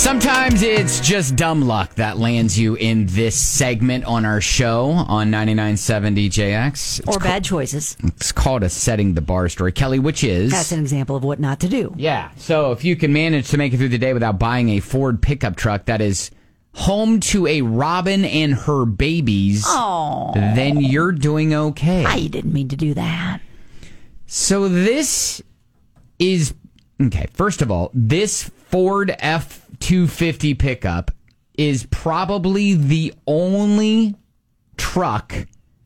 Sometimes it's just dumb luck that lands you in this segment on our show on 99.7 DJX. Or bad choices. It's called a setting the bar story. Kelly, which is... That's an example of what not to do. Yeah. So if you can manage to make it through the day without buying a Ford pickup truck that is home to a robin and her babies, then you're doing okay. I didn't mean to do that. So this is... Okay, first of all, this Ford F-250 pickup is probably the only truck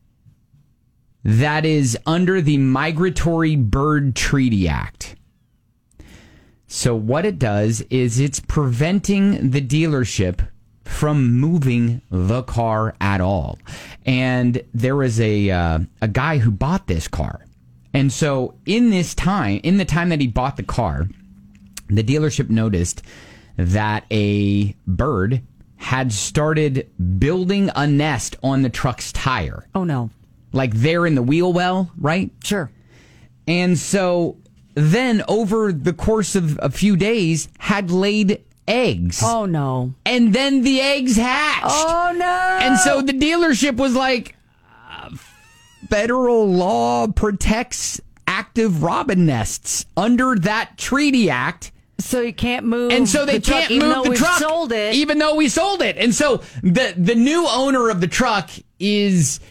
that is under the Migratory Bird Treaty Act. So what it does is it's preventing the dealership from moving the car at all. And there was a guy who bought this car. And so in the time that he bought the car, the dealership noticed that a bird had started building a nest on the truck's tire. Oh, no. Like there in the wheel well, right? Sure. And so then over the course of a few days had laid eggs. Oh, no. And then the eggs hatched. Oh, no. And so the dealership was like, federal law protects active robin nests under that treaty act. So you can't move. And so they can't move the truck, sold it. even though we sold it. And so the new owner of the truck is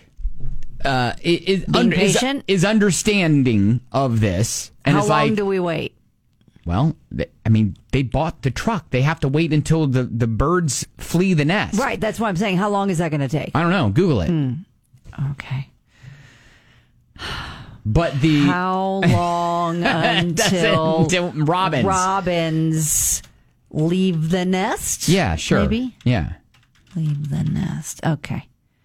understanding of this. And how it's long like, do we wait? Well, they bought the truck. They have to wait until the birds flee the nest. Right. That's what I'm saying. How long is that going to take? I don't know. Google it. Okay. But how long until robins leave the nest? Yeah, sure. Maybe? Yeah. Leave the nest. Okay.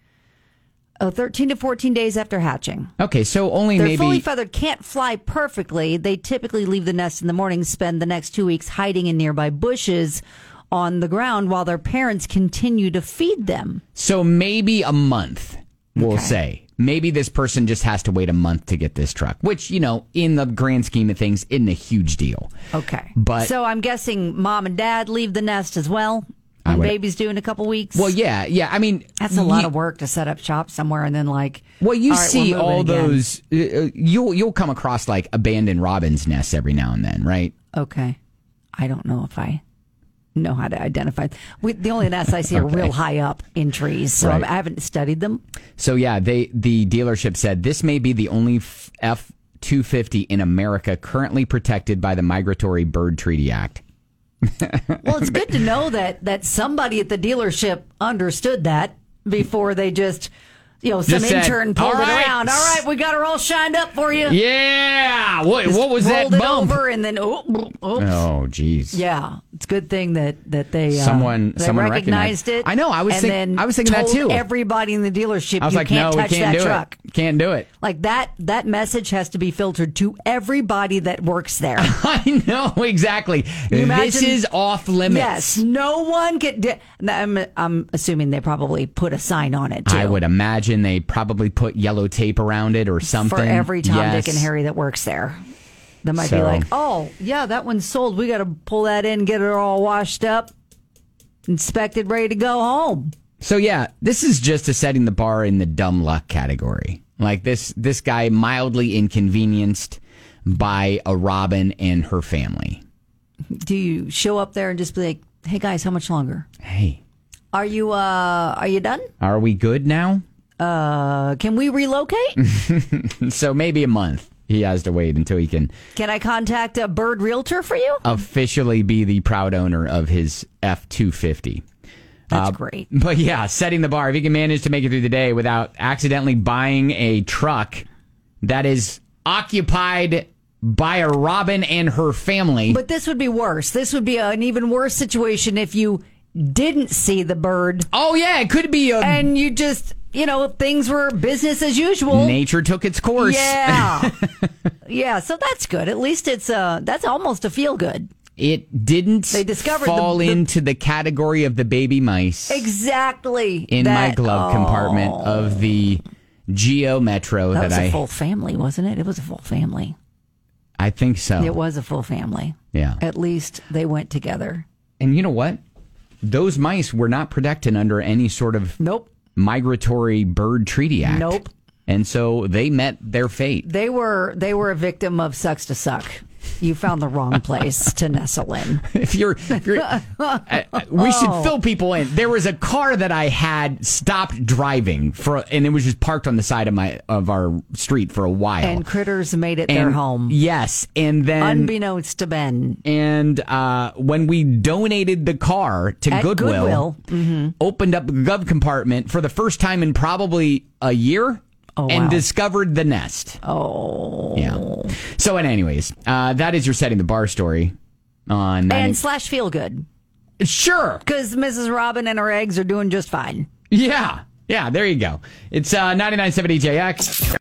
13 to 14 days after hatching. Okay, so only They're maybe... fully feathered, can't fly perfectly. They typically leave the nest in the morning, spend the next 2 weeks hiding in nearby bushes on the ground while their parents continue to feed them. So maybe a month, we'll say. Maybe this person just has to wait a month to get this truck, which, in the grand scheme of things, isn't a huge deal. Okay. But so I'm guessing mom and dad leave the nest as well when baby's due in a couple weeks? Well, yeah. I mean... That's a lot of work to set up shop somewhere and then Well, you see all again. those... You'll come across abandoned robins' nests every now and then, right? Okay. I don't know if I know how to identify. The only nests I see are real high up in trees, so Right. I haven't studied them. So, yeah, the dealership said this may be the only F-250 in America currently protected by the Migratory Bird Treaty Act. Well, it's good to know that somebody at the dealership understood that before they just some intern pulled it around. All right, we got her all shined up for you. Yeah. What was that rolled bump? it over and then Oh, geez. Yeah, it's a good thing that they someone recognized it. I know. I was thinking that too. Everybody in the dealership, I was like, can't no, touch we can't that do truck. it. Can't do it. Like that message has to be filtered to everybody that works there. I know exactly. This is off limits. Yes, no one can. I'm assuming they probably put a sign on it too. I would imagine they probably put yellow tape around it or something. For every Tom, Yes. Dick, and Harry that works there. That might be like, oh, yeah, that one's sold. We got to pull that in, get it all washed up, inspected, ready to go home. So, yeah, this is just setting the bar in the dumb luck category. Like this guy mildly inconvenienced by a robin and her family. Do you show up there and just be like, hey, guys, how much longer? Hey. Are you done? Are we good now? Can we relocate? So maybe a month. He has to wait until he can... Can I contact a bird realtor for you? Officially be the proud owner of his F-250. That's great. But yeah, setting the bar. If you can manage to make it through the day without accidentally buying a truck that is occupied by a robin and her family... But this would be worse. This would be an even worse situation if you didn't see the bird. Oh, yeah, it could be and you just... things were business as usual. Nature took its course. Yeah. Yeah, so that's good. At least that's almost a feel good. It didn't fall into the category of the baby mice. Exactly. In my glove compartment of the Geo Metro that was a full family, wasn't it? It was a full family. I think so. It was a full family. Yeah. At least they went together. And you know what? those mice were not protected under any sort of Migratory Bird Treaty Act. Nope. And so they met their fate. They were a victim of sucks to suck. You found the wrong place to nestle in. We should fill people in. There was a car that I had stopped driving and it was just parked on the side of our street for a while. And critters made it their home. Yes, and then unbeknownst to Ben. And when we donated the car to Goodwill, opened up the glove compartment for the first time in probably a year. And discovered the nest. Yeah. So, anyways, that is your setting the bar story on and slash feel good. Sure, because Mrs. Robin and her eggs are doing just fine. Yeah. There you go. It's 99.7 EJX.